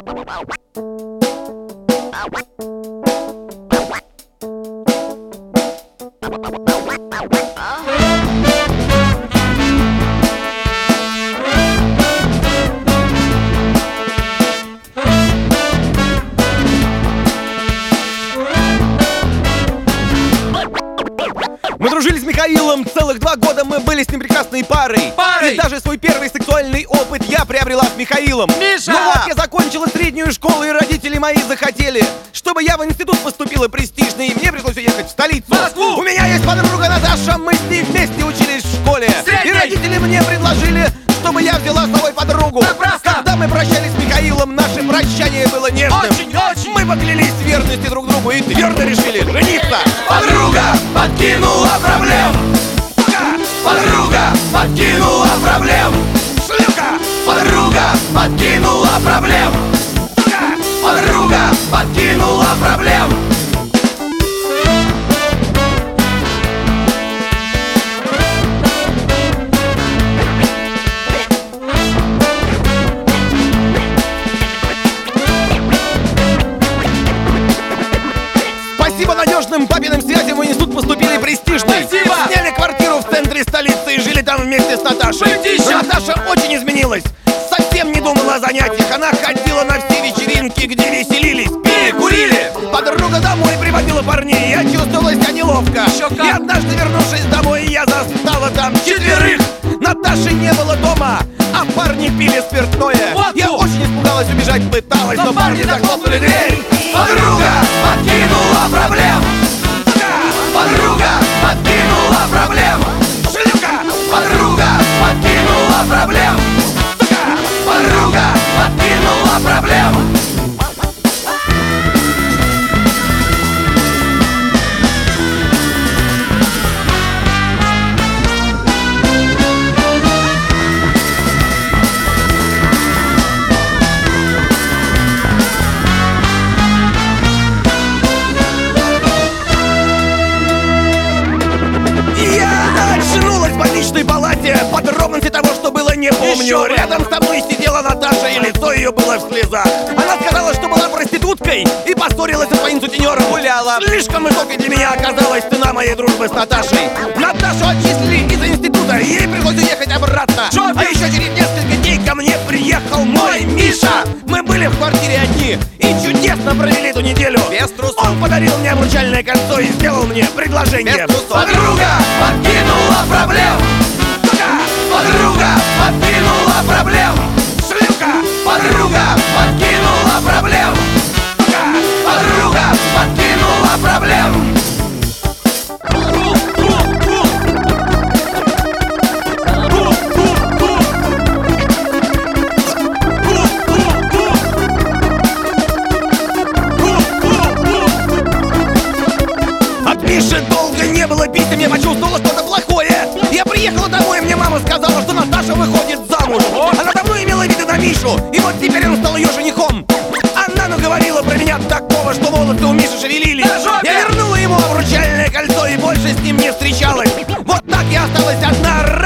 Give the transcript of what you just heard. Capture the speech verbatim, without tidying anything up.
Мы дружили с Михаилом целых два года, мы были с ним прекрасной парой. Парой! И даже свой первый сексуальный опыт я приобрела с Михаилом. Миша! Ну вот я закончила среднюю школу, и родители мои захотели, чтобы я в институт поступила престижный, и мне пришлось уехать в столицу. В Москву! У меня есть подруга Наташа, мы с ней вместе учились в школе. Средней! И родители мне предложили, чтобы я взяла с собой подругу. Напрасно! Когда мы прощались с Михаилом, наше прощание было нежным. Очень, очень! Мы поклялись в верности друг другу и твердо решили жениться. Подруга подкинула проблем. Подруга подкинула проблем. Шлюха! Подруга подкинула проблем. Подруга подкинула проблем. Спасибо надежным папиным связям в институт поступили престижный. Спасибо! Сняли квартиру в центре столицы и жили там вместе с Наташей. Братище! Наташа очень изменилась. Совсем не думала о занятиях. Она ходила на все вечеринки, где веселились, пили, курили. Подруга домой приводила парней. Я чувствовала себя неловко. Еще как! И однажды, вернувшись домой, я застала там четверых. Наташи не было дома, а парни пили спиртное. Вот Я ну! очень испугалась, убежать пыталась, но, Но парни парни захлопнули дверь. Подруга подкинула проблем. Подруга подкинула проблем. Шлюха! Подруга подкинула проблем. Подруга подкинула проблем. Я очнулась в больничной палате. Подробности того, что было, не помню. Еще бы! Рядом со мной сидела Наташа, и лицо ее было в слезах. Она сказала, что была проституткой и поссорилась со своим сутенером. Гуляла. Слишком высокой для меня оказалась цена моей дружбы с Наташей. Наташу отчислили из института, и ей пришлось уехать обратно. Чё? А еще через несколько дней ко мне приехал мой Миша. Мы были в квартире одни и чудесно провели эту неделю. Без трусов. Он подарил мне обручальное кольцо и сделал мне предложение. Без трусов. Подруга подкинула проблем. Подруга подкинула проблем. Шлюха! Подруга подкинула проблем. Подруга подкинула проблем. От Миши долго не было писем, я почувствовала что-то плохое. Я приехала домой, и мне мама сказала, что Наташа выходит замуж. Она давно имела виды на Мишу, и вот теперь он стал ее женихом. Она наговорила про меня такого, что волосы у Миши шевелились. Я вернула ему обручальное кольцо и больше с ним не встречалась. Вот так я осталась одна.